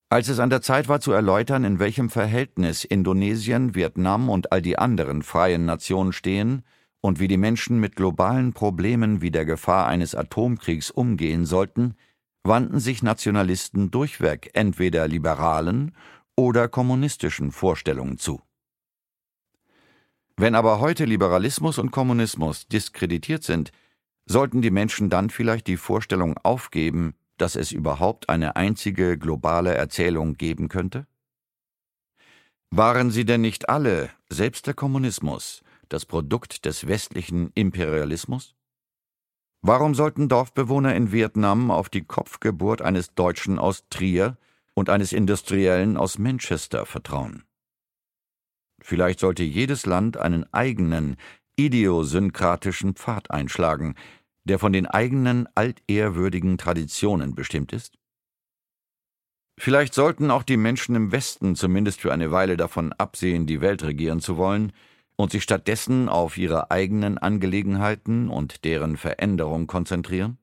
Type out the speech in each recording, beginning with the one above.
Als es an der Zeit war zu erläutern, in welchem Verhältnis Indonesien, Vietnam und all die anderen freien Nationen stehen und wie die Menschen mit globalen Problemen wie der Gefahr eines Atomkriegs umgehen sollten, wandten sich Nationalisten durchweg entweder liberalen oder kommunistischen Vorstellungen zu. Wenn aber heute Liberalismus und Kommunismus diskreditiert sind, sollten die Menschen dann vielleicht die Vorstellung aufgeben, dass es überhaupt eine einzige globale Erzählung geben könnte? Waren sie denn nicht alle, selbst der Kommunismus, das Produkt des westlichen Imperialismus? Warum sollten Dorfbewohner in Vietnam auf die Kopfgeburt eines Deutschen aus Trier und eines Industriellen aus Manchester vertrauen? Vielleicht sollte jedes Land einen eigenen, idiosynkratischen Pfad einschlagen, der von den eigenen altehrwürdigen Traditionen bestimmt ist? Vielleicht sollten auch die Menschen im Westen zumindest für eine Weile davon absehen, die Welt regieren zu wollen, und sich stattdessen auf ihre eigenen Angelegenheiten und deren Veränderung konzentrieren?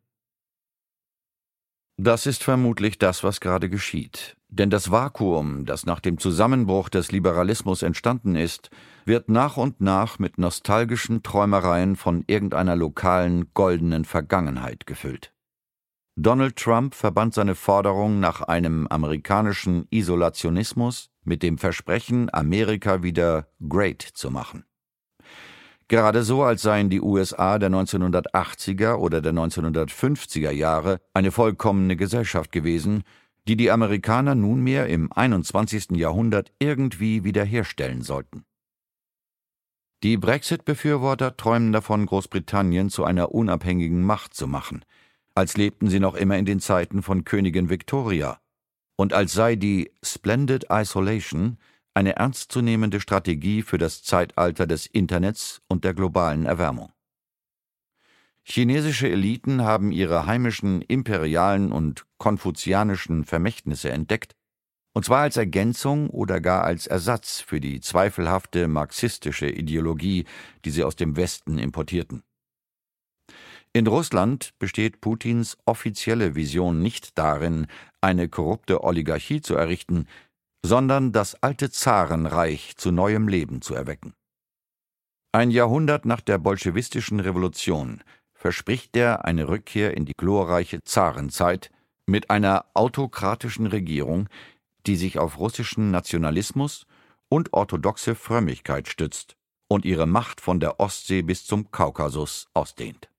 Das ist vermutlich das, was gerade geschieht. Denn das Vakuum, das nach dem Zusammenbruch des Liberalismus entstanden ist, wird nach und nach mit nostalgischen Träumereien von irgendeiner lokalen, goldenen Vergangenheit gefüllt. Donald Trump verband seine Forderung nach einem amerikanischen Isolationismus mit dem Versprechen, Amerika wieder great zu machen. Gerade so, als seien die USA der 1980er oder der 1950er Jahre eine vollkommene Gesellschaft gewesen, die die Amerikaner nunmehr im 21. Jahrhundert irgendwie wiederherstellen sollten. Die Brexit-Befürworter träumen davon, Großbritannien zu einer unabhängigen Macht zu machen, als lebten sie noch immer in den Zeiten von Königin Victoria und als sei die Splendid Isolation eine ernstzunehmende Strategie für das Zeitalter des Internets und der globalen Erwärmung. Chinesische Eliten haben ihre heimischen imperialen und konfuzianischen Vermächtnisse entdeckt, und zwar als Ergänzung oder gar als Ersatz für die zweifelhafte marxistische Ideologie, die sie aus dem Westen importierten. In Russland besteht Putins offizielle Vision nicht darin, eine korrupte Oligarchie zu errichten, sondern das alte Zarenreich zu neuem Leben zu erwecken. Ein Jahrhundert nach der bolschewistischen Revolution verspricht er eine Rückkehr in die glorreiche Zarenzeit mit einer autokratischen Regierung, die sich auf russischen Nationalismus und orthodoxe Frömmigkeit stützt und ihre Macht von der Ostsee bis zum Kaukasus ausdehnt.